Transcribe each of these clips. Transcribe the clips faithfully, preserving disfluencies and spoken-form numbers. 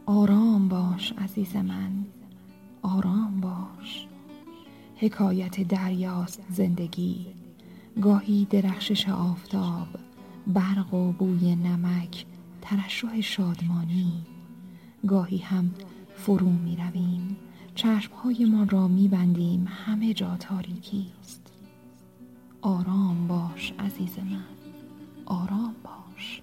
آرام باش عزیز من، آرام باش. حکایت دریاست زندگی، گاهی درخشش آفتاب، برق و بوی نمک، ترشح شادمانی. گاهی هم فرو می رویم، چشمهای ما را می بندیم، همه جا تاریکی است. آرام باش عزیز من، آرام باش.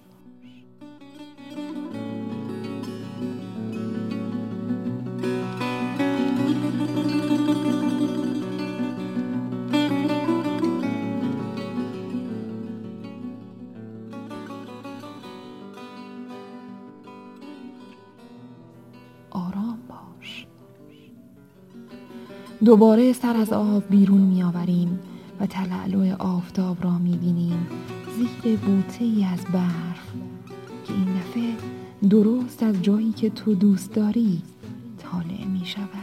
آرام باش. دوباره سر از آب بیرون می آوریم و تلألؤ آفتاب را می بینیم زیر بوته‌ای از برف که این دفعه درست از جایی که تو دوست داری طالع می شود.